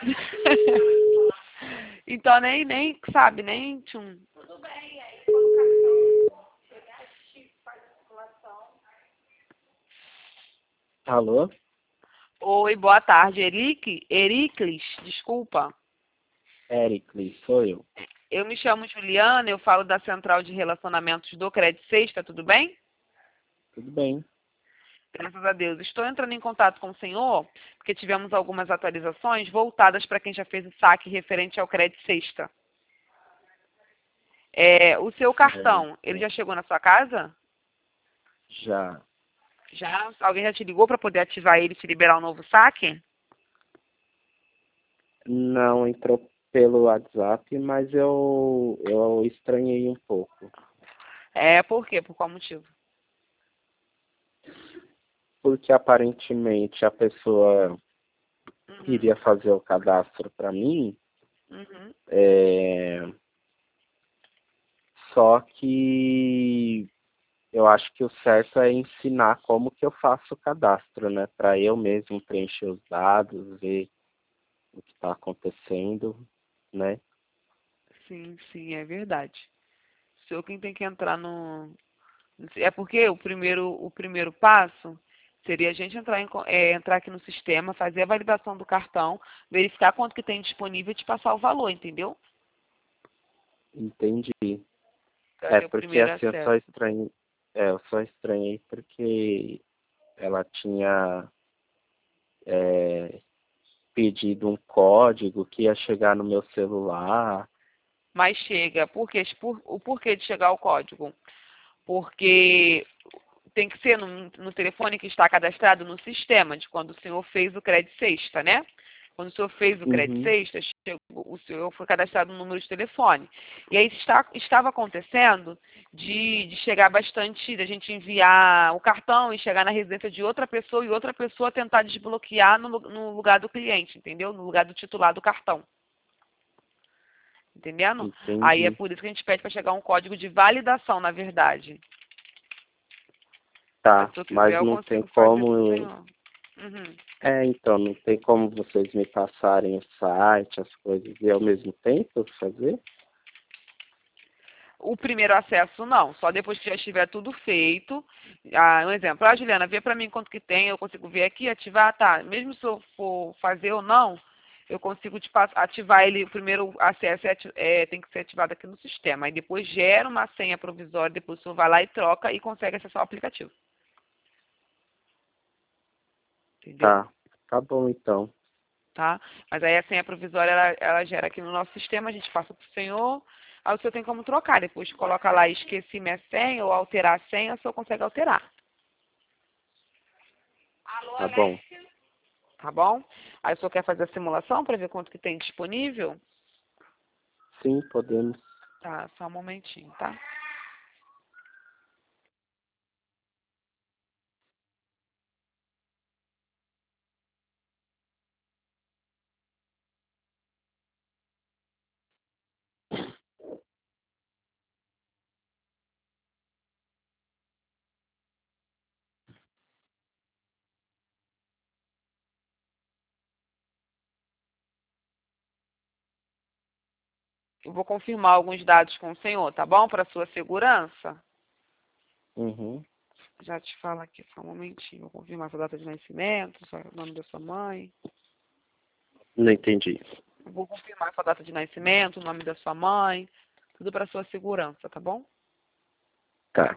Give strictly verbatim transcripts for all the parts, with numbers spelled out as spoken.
Então nem, nem, sabe, nem tchum. Alô? Oi, boa tarde, Eric, Ericles, desculpa. Ericles, sou eu. Eu me chamo Juliana, eu falo da Central de Relacionamentos do Credit Sexta, tudo bem? Tudo bem? Graças a Deus. Estou entrando em contato com o senhor, porque tivemos algumas atualizações voltadas para quem já fez o saque referente ao Credit Sexta. É, o seu cartão, ele já chegou na sua casa? Já. Já? Alguém já te ligou para poder ativar ele e te liberar um novo saque? Não entrou pelo WhatsApp, mas eu, eu estranhei um pouco. É, por quê? Por qual motivo? Porque aparentemente a pessoa Uhum. iria fazer o cadastro para mim, Uhum. é... só que eu acho que o certo é ensinar como que eu faço o cadastro, né? Para eu mesmo preencher os dados, ver o que está acontecendo, né? Sim, sim, é verdade. O senhor quem tem que entrar no... É porque o primeiro, o primeiro passo seria a gente entrar, em, co- é, entrar aqui no sistema, fazer a validação do cartão, verificar quanto que tem disponível e te passar o valor, entendeu? Entendi. Para É ter o porque primeiro assim eu só acesso. estranhei, é, eu só estranhei porque ela tinha é, pedido um código que ia chegar no meu celular. Mas chega, por quê? Por, o porquê de chegar o código? Porque tem que ser no, no telefone que está cadastrado no sistema, de quando o senhor fez o crédito sexta, né? Quando o senhor fez o crédito Uhum, sexta, chegou- o senhor foi cadastrado no número de telefone. E aí está, estava acontecendo de, de chegar bastante, da gente enviar o cartão e chegar na residência de outra pessoa e outra pessoa tentar desbloquear no, lu- no lugar do cliente, entendeu? No lugar do titular do cartão. Entendendo? Aí é entendi. por isso que a gente pede para chegar um código de validação, na verdade. Mas Tá, se eu quiser, mas eu não tem consigo fazer para o como. senhor. Uhum. É, então, não tem como vocês me passarem o site, as coisas, e ao mesmo tempo fazer? O primeiro acesso, não. Só depois que já estiver tudo feito. Ah, um exemplo. Ah, Juliana, vê para mim quanto que tem. Eu consigo ver aqui, ativar. Tá. Mesmo se eu for fazer ou não, eu consigo te pass- ativar ele. O primeiro acesso é, ati- é, tem que ser ativado aqui no sistema. Aí depois gera uma senha provisória. Depois o senhor vai lá e troca e consegue acessar o aplicativo. Entendeu? Tá, tá bom então. Tá? Mas aí a senha provisória, ela, ela gera aqui no nosso sistema, a gente passa para o senhor, aí o senhor tem como trocar. Depois coloca lá, esqueci minha senha ou alterar a senha, o senhor consegue alterar. Tá bom. Tá bom? Aí o senhor quer fazer a simulação para ver quanto que tem disponível? Sim, podemos. Tá, só um momentinho, tá? Eu vou confirmar alguns dados com o senhor, tá bom? Para sua segurança. Uhum. Já te falo aqui, só um momentinho. Vou confirmar sua data de nascimento, só o nome da sua mãe. Não entendi. Eu vou confirmar sua data de nascimento, o nome da sua mãe. Tudo para sua segurança, tá bom? Tá.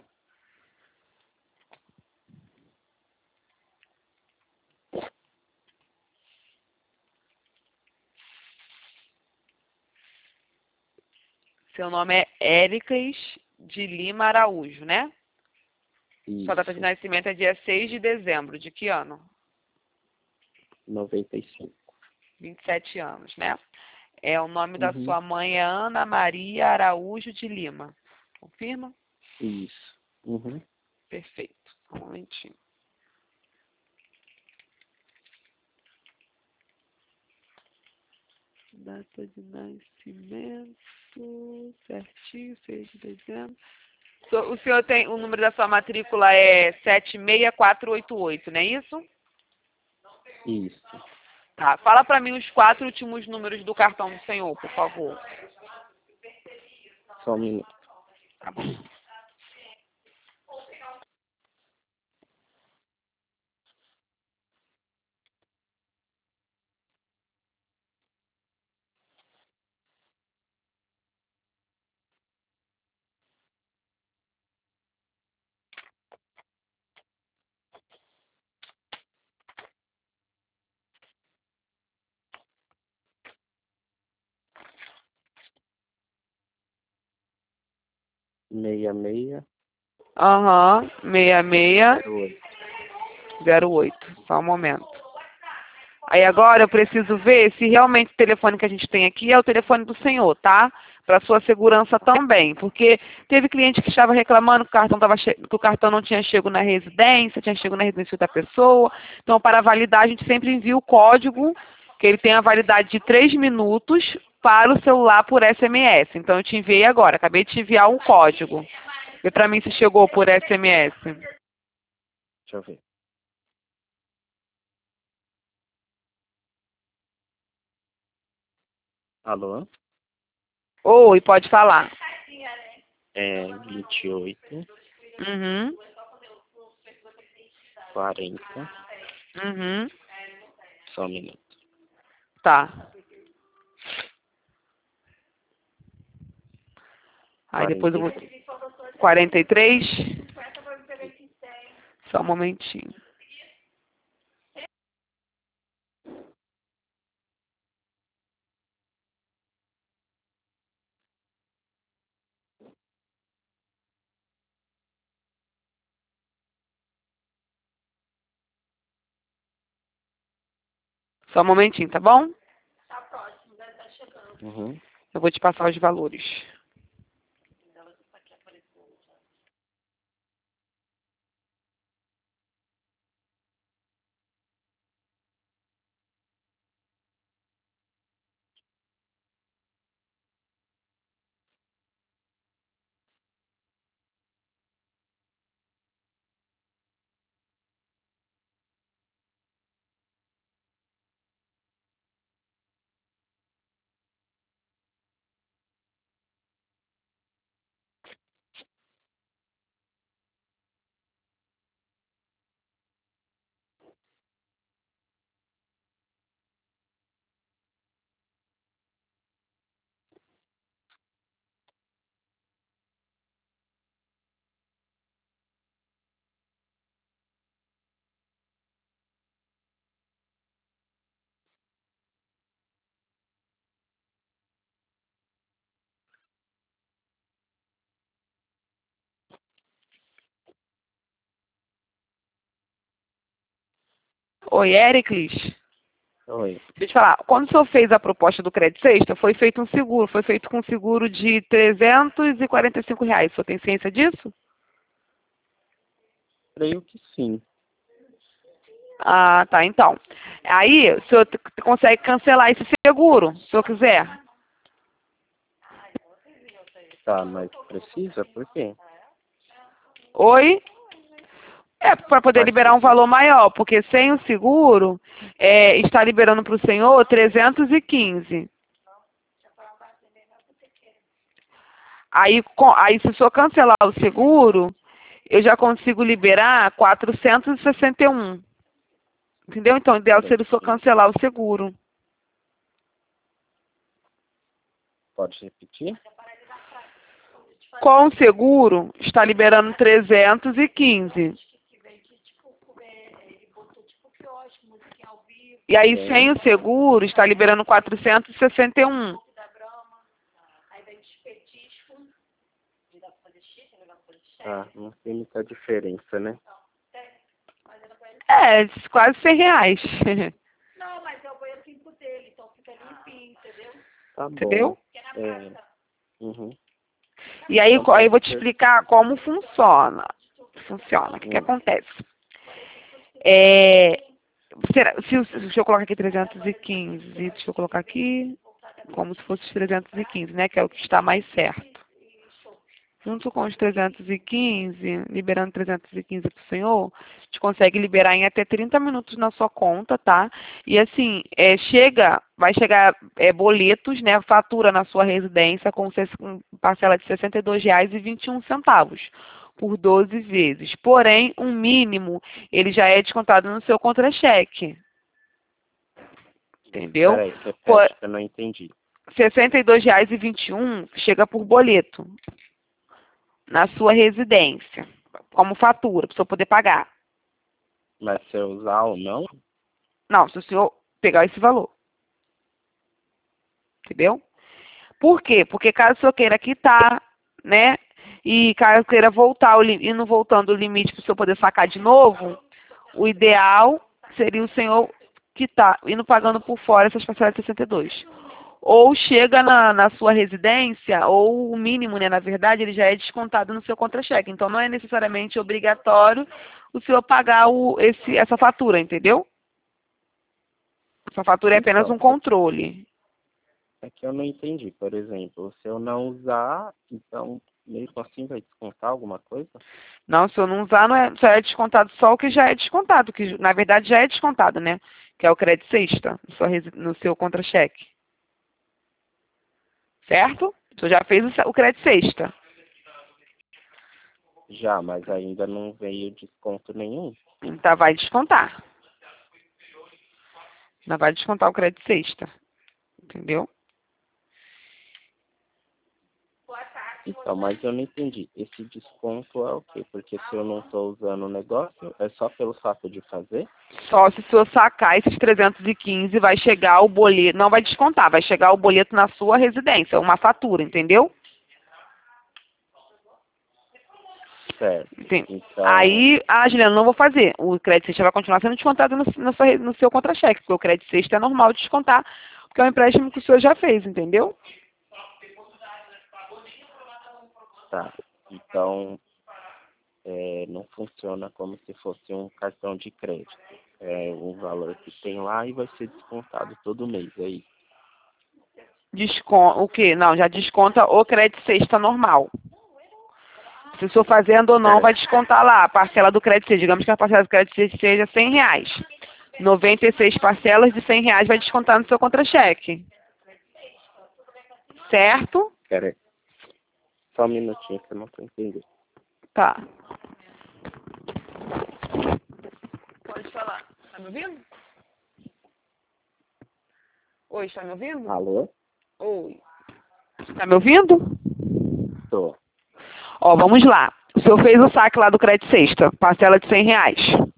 Seu nome é Éricas de Lima Araújo, né? Sua data de Isso. nascimento é dia seis de dezembro. De que ano? Noventa e cinco. vinte e sete anos, né? É, o nome da Uhum. sua mãe é Ana Maria Araújo de Lima. Confirma? Isso. Uhum. Perfeito. Só um momentinho. Data de nascimento, certinho, seis de dezembro. So- O senhor tem, o número da sua matrícula é sete seis quatro oito oito, não é isso? Isso. Tá, fala para mim os quatro últimos números do cartão do senhor, por favor. Só um minuto. Tá bom. Meia, meia, Aham, seis seis zero, oito. zero oito. Só um momento. Aí agora eu preciso ver se realmente o telefone que a gente tem aqui é o telefone do senhor, tá? Para sua segurança também. Porque teve cliente que estava reclamando que o cartão, tava che... que o cartão não tinha chego na residência, tinha chego na residência da pessoa. Então, para validar, a gente sempre envia o código, que ele tem a validade de três minutos para o celular por S M S. Então, eu te enviei agora. Acabei de te enviar um código. Vê para mim se chegou por S M S. Deixa eu ver. Alô? Oi, pode falar. É vinte e oito, Uhum, quarenta. uhum, Só um minuto. tá. Aí depois eu vou... quarenta e três. quarenta e três. Só um momentinho. Só um momentinho, tá bom? Uhum. Eu vou te passar os valores. Oi, Éricles. Oi. Deixa eu te falar. Quando o senhor fez a proposta do Crédito Sexta, foi feito um seguro. Foi feito com um seguro de trezentos e quarenta e cinco reais. O senhor tem ciência disso? Creio que sim. Ah, tá. Então. Aí, o senhor t- consegue cancelar esse seguro, se o senhor quiser. Tá, mas precisa? Por quê? Oi? É, para poder Mas liberar um precisa. valor maior, porque sem o seguro, é, está liberando para o senhor trezentos e quinze. Aí, com- aí, se o senhor cancelar o seguro, eu já consigo liberar quatrocentos e sessenta e um. Entendeu? Então, o ideal Peraí, seria o senhor sim. cancelar o seguro. Pode repetir? Com o seguro, está liberando trezentos e quinze. E aí, Sim. sem o seguro, está liberando quatrocentos e sessenta e um. Ah, não tem muita diferença, né? É, quase cem reais. Tá bom. Entendeu? É. Uhum. E aí, Então co- aí eu pode vou te ser. explicar como funciona. Funciona. O que, que Hum. acontece? É, será- se, o- deixa eu colocar aqui trezentos e quinze. Deixa eu colocar aqui como se fosse trezentos e quinze, né? Que é o que está mais certo. junto com os trezentos e quinze, liberando trezentos e quinze para o senhor, a gente consegue liberar em até trinta minutos na sua conta, tá? E assim, é, chega, vai chegar é, boletos, né, fatura na sua residência com, com parcela de sessenta e dois reais e vinte e um centavos por doze vezes. Porém, um mínimo, ele já é descontado no seu contra-cheque. Entendeu? Peraí, repete Por que eu não entendi. sessenta e dois reais e vinte e um chega por boleto na sua residência, como fatura, para o senhor poder pagar. Mas se eu usar ou não? Não, se o senhor pegar esse valor. Entendeu? Por quê? Porque caso o senhor queira quitar, né? E caso queira voltar, e não voltando o limite para o senhor poder sacar de novo, o ideal seria o senhor quitar, indo pagando por fora essas parcelas de sessenta e dois. Ou chega na, na sua residência, ou o mínimo, né, na verdade, ele já é descontado no seu contra-cheque. Então, não é necessariamente obrigatório o senhor pagar o, esse, essa fatura, entendeu? Essa fatura é apenas Então, um controle. é que eu não entendi. Por exemplo, se eu não usar, então, mesmo assim vai descontar alguma coisa? Não, se eu não usar, não é, só é descontado só o que já é descontado, que na verdade já é descontado, né? Que é o crédito sexta, no seu, resi- no seu contra-cheque. Certo? O senhor já fez o, se- o crédito sexta. Já, mas ainda não veio desconto nenhum. Então vai descontar. Não vai descontar o crédito sexta. Entendeu? Então, mas eu não entendi. Esse desconto é o quê? Porque se eu não estou usando o negócio, é só pelo fato de fazer? Só se o senhor sacar esses trezentos e quinze, vai chegar o boleto. Não vai descontar, vai chegar o boleto na sua residência, uma fatura, entendeu? Certo. Enten- Então, Aí, ah, Juliana, não vou fazer. O crédito sexta vai continuar sendo descontado no, no, seu, no seu contra-cheque, porque o crédito sexta é normal descontar, porque é um empréstimo que o senhor já fez, entendeu? tá. Então, é, não funciona como se fosse um cartão de crédito. É um valor que tem lá e vai ser descontado todo mês, é isso. Desconta, o quê? Não, já desconta o crédito sexta normal. Se o senhor fazendo ou não, Pera, vai descontar lá a parcela do crédito sexta. Digamos que a parcela do crédito sexta seja cem reais. noventa e seis parcelas de cem reais vai descontar no seu contra-cheque. Certo? pera aí. Só um minutinho que eu não estou entendendo. Tá. Pode falar. Tá me ouvindo? Oi, está me ouvindo? Alô? Oi. Tá me ouvindo? Tô. Ó, vamos lá. O senhor fez o saque lá do crédito sexta, parcela de cem reais.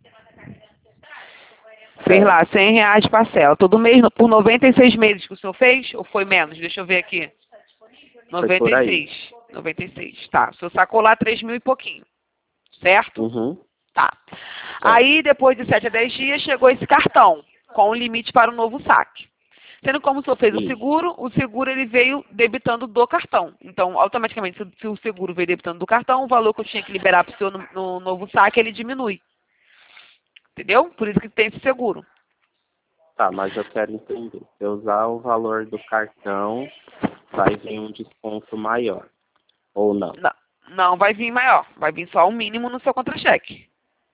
Fez lá, cem reais de parcela. Todo mês, no- por noventa e seis meses que o senhor fez? Ou foi menos? Deixa eu ver aqui. Foi por aí. noventa e seis. noventa e seis. Tá. O senhor sacou lá três mil e pouquinho. Certo? Uhum. Tá. Aí, depois de sete a dez dias, chegou esse cartão, com o limite para o novo saque. Sendo como o senhor fez o Isso. seguro, o seguro ele veio debitando do cartão. Então, automaticamente, se, se o seguro veio debitando do cartão, o valor que eu tinha que liberar para o senhor no, no novo saque, ele diminui. Entendeu? Por isso que tem esse seguro. Tá, mas eu quero entender. Se eu usar o valor do cartão, vai vir um desconto maior. Ou não? Não, não vai vir maior. Vai vir só o mínimo no seu contra-cheque.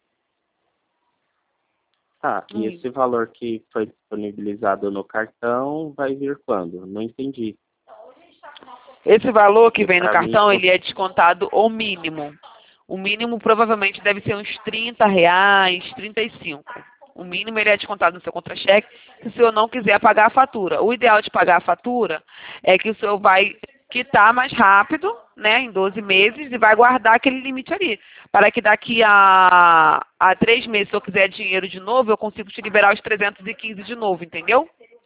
Tá, e Hum. esse valor que foi disponibilizado no cartão vai vir quando? Não entendi. Esse valor que Porque vem no pra mim, cartão, ele é descontado o mínimo. O mínimo provavelmente deve ser uns trinta reais, trinta e cinco. O mínimo ele é descontado no seu contra-cheque se o senhor não quiser pagar a fatura. O ideal de pagar a fatura é que o senhor vai quitar mais rápido, né, em doze meses, e vai guardar aquele limite ali. Para que daqui a, a três meses, se eu quiser dinheiro de novo, eu consigo te liberar os trezentos e quinze de novo, entendeu?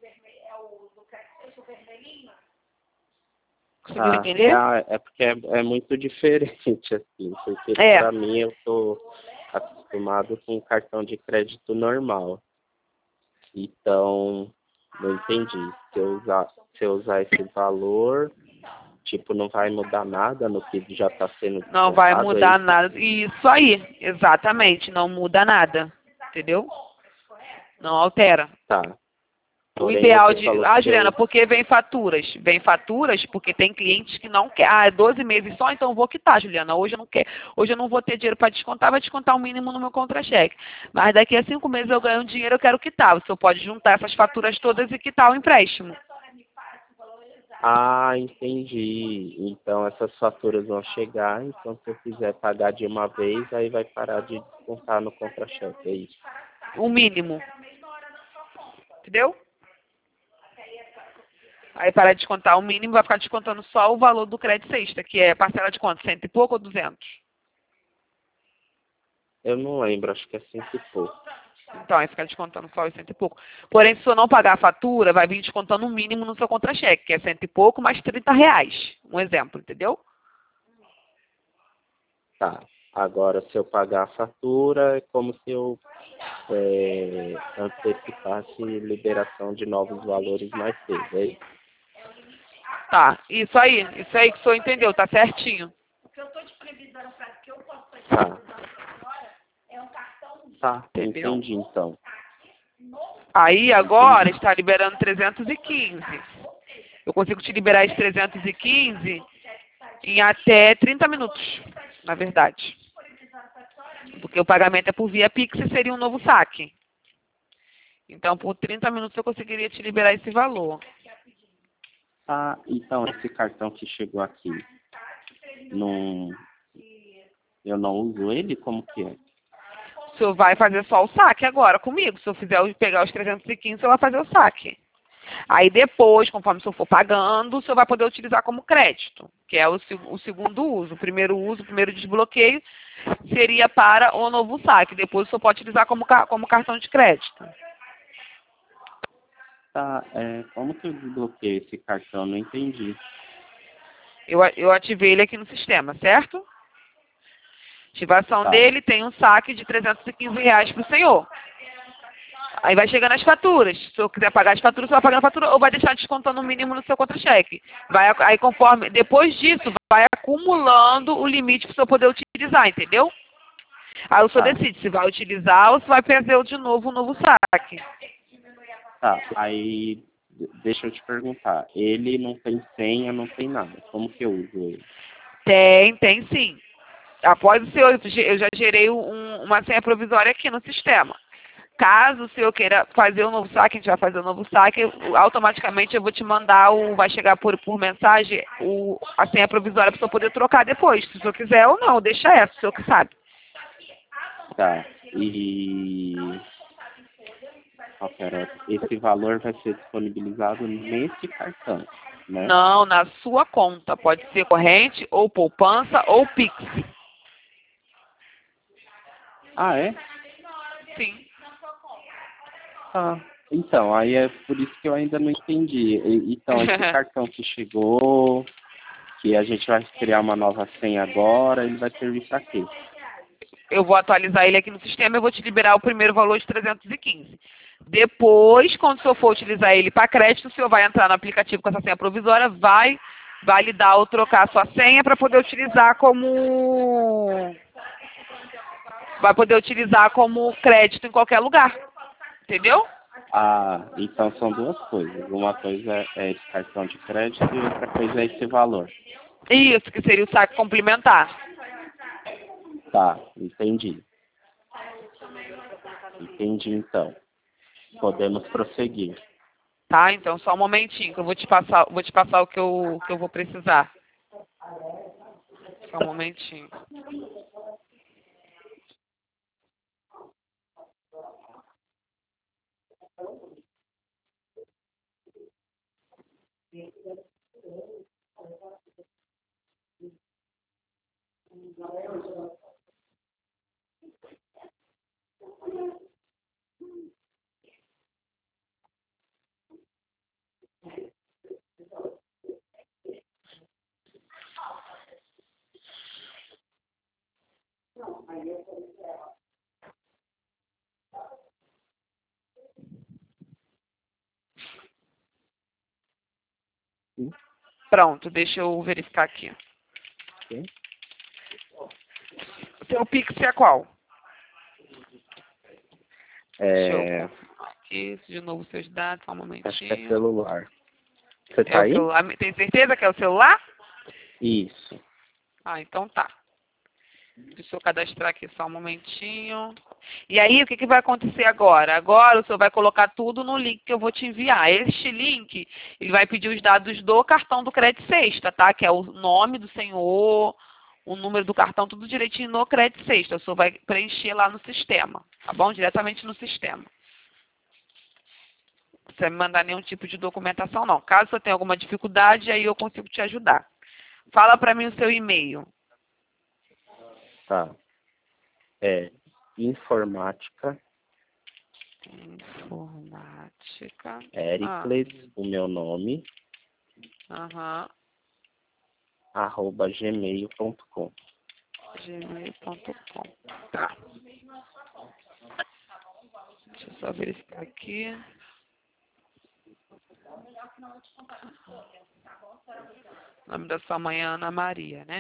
Conseguiu ah, entender? é, é porque é, é muito diferente, assim, porque É. pra mim eu tô acostumado com cartão de crédito normal. Então, não entendi. Se eu usar, se eu usar esse valor, tipo, não vai mudar nada no que já está sendo descontado? Não vai é mudar isso? nada. Isso aí, exatamente. Não muda nada. Entendeu? Não altera. Tá. O Porém, ideal você de... falou Ah, que Juliana, eu... porque vem faturas? Vem faturas porque tem clientes que não querem. Ah, é doze meses só, então eu vou quitar, Juliana. Hoje eu não quero. Hoje eu não vou ter dinheiro para descontar, vai descontar o mínimo no meu contra-cheque. Mas daqui a cinco meses eu ganho dinheiro, eu quero quitar. Você pode juntar essas faturas todas e quitar o empréstimo. Ah, entendi. Então essas faturas vão chegar, então se eu quiser pagar de uma vez, aí vai parar de descontar no contra-cheque, é isso? O mínimo. Entendeu? Aí para de descontar o mínimo, vai ficar descontando só o valor do crédito sexta, que é parcela de quanto? Cento e pouco ou duzentos? Eu não lembro, acho que é cinco e pouco. Então, aí fica descontando só os cento e pouco. Porém, se eu não pagar a fatura, vai vir descontando o mínimo no seu contra-cheque, que é cento e pouco mais trinta reais. Um exemplo, entendeu? Tá. Agora, se eu pagar a fatura, é como se eu é, antecipasse liberação de novos valores mais cedo, é isso? Tá, isso aí, isso aí que o senhor entendeu, tá certinho. Tá. Tá, Entendeu? entendi então. Aí agora Entendi. está liberando trezentos e quinze. Eu consigo te liberar esses trezentos e quinze em até trinta minutos, na verdade. Porque o pagamento é por via Pix e seria um novo saque. Então, por trinta minutos eu conseguiria te liberar esse valor. Ah, então esse cartão que chegou aqui, não, eu não uso ele? Como que é? O senhor vai fazer só o saque agora comigo. Se eu fizer o- pegar os trezentos e quinze, o senhor vai fazer o saque. Aí depois, conforme o senhor for pagando, o senhor vai poder utilizar como crédito, que é o, se- o segundo uso. O primeiro uso, o primeiro desbloqueio, seria para o novo saque. Depois o senhor pode utilizar como, ca- como cartão de crédito. Tá, é, como que eu desbloqueio esse cartão? Não entendi. Eu, a- eu ativei ele aqui no sistema, certo? Ativação Tá, dele tem um saque de trezentos e quinze reais para o senhor. Aí vai chegando as faturas. Se eu quiser pagar as faturas, você vai pagando a fatura ou vai deixar descontando o mínimo no seu contra-cheque. Vai, ac- aí conforme, depois disso, vai acumulando o limite para o senhor poder utilizar, entendeu? Aí o senhor tá, decide se vai utilizar ou se vai perder de novo o novo saque. tá. Aí, d- deixa eu te perguntar. Ele não tem senha, não tem nada. Como que eu uso ele? Tem, tem sim. Após o senhor, eu já gerei um- uma senha provisória aqui no sistema. Caso o senhor queira fazer o novo saque, a gente vai fazer o novo saque, eu- automaticamente eu vou te mandar, o, vai chegar por, por mensagem o, a senha provisória para o senhor poder trocar depois, se o senhor quiser ou não, deixa essa, o senhor que sabe. Tá, e... Qual que era? Esse valor vai ser disponibilizado nesse cartão, né? Não, na sua conta, pode ser corrente, ou poupança, ou Pix. Ah, é? Sim. Ah, então, aí é por isso que eu ainda não entendi. E- Então, esse cartão que chegou, que a gente vai criar uma nova senha agora, ele vai servir para quê? Eu vou atualizar ele aqui no sistema e vou te liberar o primeiro valor de trezentos e quinze. Depois, quando o senhor for utilizar ele para crédito, o senhor vai entrar no aplicativo com essa senha provisória, vai validar ou trocar a sua senha para poder utilizar como... Vai poder utilizar como crédito em qualquer lugar. Entendeu? Ah, então são duas coisas. Uma coisa é é esse cartão de crédito e outra coisa é esse valor. Isso, que seria o saque complementar. Tá, entendi. Entendi, então. Podemos prosseguir. Tá? Então, só um momentinho, que eu vou te passar, vou te passar o que eu, que eu vou precisar. Só um momentinho. Sim, Pronto, deixa eu verificar aqui. sim. O seu Pix é qual? Deixa eu... É, aqui, de novo seus dados, só um momentinho. Acho que é celular. Você tá É o aí? celular. Tem certeza que é o celular? Isso. Ah, então tá. Deixa eu cadastrar aqui só um momentinho. E aí, o que, que vai acontecer agora? Agora o senhor vai colocar tudo no link que eu vou te enviar. Este link, ele vai pedir os dados do cartão do Crédito Sexta, tá? Que é o nome do senhor, o número do cartão, tudo direitinho no Crédito Sexta. O senhor vai preencher lá no sistema, tá bom? Diretamente no sistema. Não precisa me mandar nenhum tipo de documentação, não. Caso você tenha alguma dificuldade, aí eu consigo te ajudar. Fala para mim o seu e-mail. Tá. É informática. Informática. Éricles, ah. o meu nome. Aham. arroba gmail ponto com. gmail ponto com. Tá. Deixa eu só verificar aqui. O nome da sua mãe é Ana Maria, né?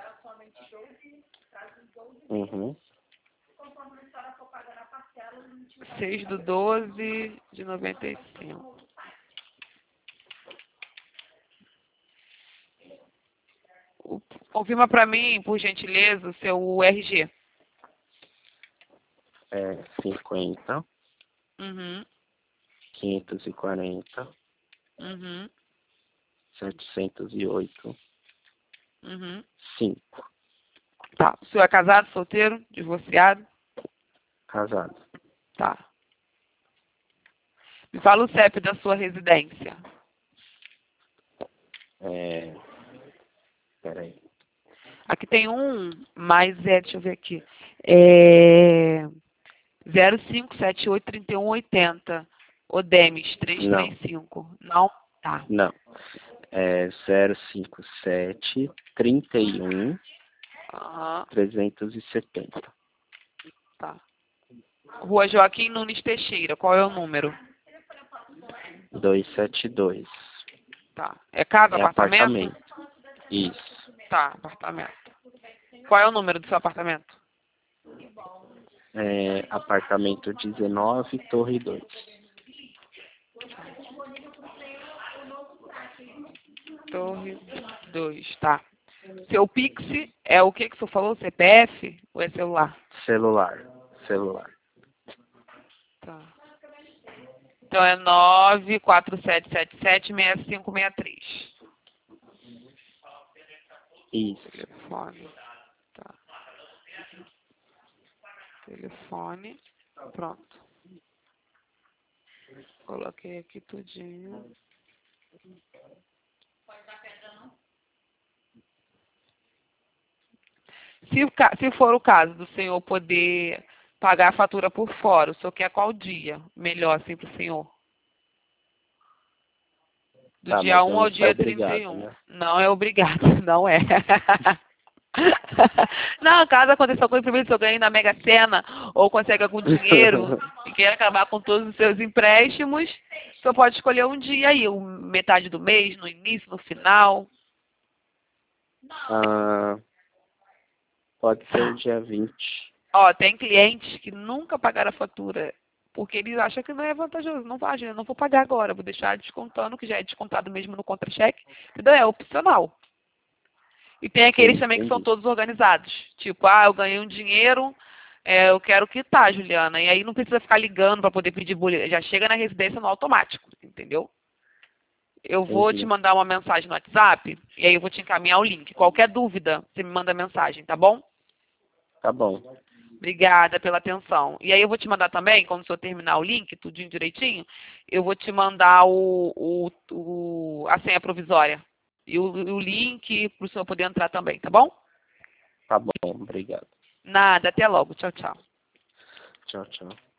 Uhum. seis do doze de noventa e cinco. O, confirma para mim, por gentileza, o seu R G. É cinquenta. Uhum. quinhentos e quarenta. Uhum. setecentos e oito. Uhum. cinco. Tá. O senhor é casado, solteiro, divorciado? Casado. Tá. Me fala o C E P da sua residência. É... Peraí. Aqui tem um, mas é, deixa eu ver aqui. É zero cinco sete oito três um oito zero. Odemes trezentos e trinta e cinco. Não? Não? Tá. Não. É zero cinco sete trinta e um Uhum. trezentos e setenta. Tá. Rua Joaquim Nunes Teixeira. Qual é o número? duzentos e setenta e dois. Tá. É casa, É apartamento? apartamento. Isso. Tá, apartamento. Qual é o número do seu apartamento? É apartamento dezenove, Torre dois. Torre dois, tá. Seu Pix é o que que o senhor falou? C P F ou é celular? Celular. Celular. Tá. Então é nove quatro sete sete sete seis cinco seis três. Isso. Telefone. Tá. Telefone. Pronto. Coloquei aqui tudinho. Se, o ca- se for o caso do senhor poder pagar a fatura por fora, o senhor quer qual dia? Melhor assim para o senhor? Do Tá, dia mas eu um não ao sou dia trinta e obrigado, um. né? Não é obrigado, não é. Não, caso aconteça algum imprevisto, se eu ganhei na Mega Sena ou consegue algum dinheiro e quer acabar com todos os seus empréstimos, o senhor pode escolher um dia aí, um- metade do mês, no início, no final. Ah, pode ser o dia vinte. Ó, tem clientes que nunca pagaram a fatura porque eles acham que não é vantajoso. Não vai, eu não vou pagar agora, vou deixar descontando, que já é descontado mesmo no contra-cheque. Entendeu? É opcional. E tem aqueles Sim, também que são entendi. todos organizados. Tipo, ah, eu ganhei um dinheiro, é, eu quero quitar, Juliana. E aí não precisa ficar ligando para poder pedir boleto. Já chega na residência no automático, entendeu? Eu vou te Entendi. mandar uma mensagem no WhatsApp e aí eu vou te encaminhar o link. Qualquer dúvida, você me manda mensagem, tá bom? Tá bom. Obrigada pela atenção. E aí eu vou te mandar também, quando o senhor terminar o link, tudinho direitinho, eu vou te mandar o, o, o, a senha provisória. E o, o link para o senhor poder entrar também, tá bom? Tá bom, obrigado. Nada, até logo. Tchau, tchau. Tchau, tchau.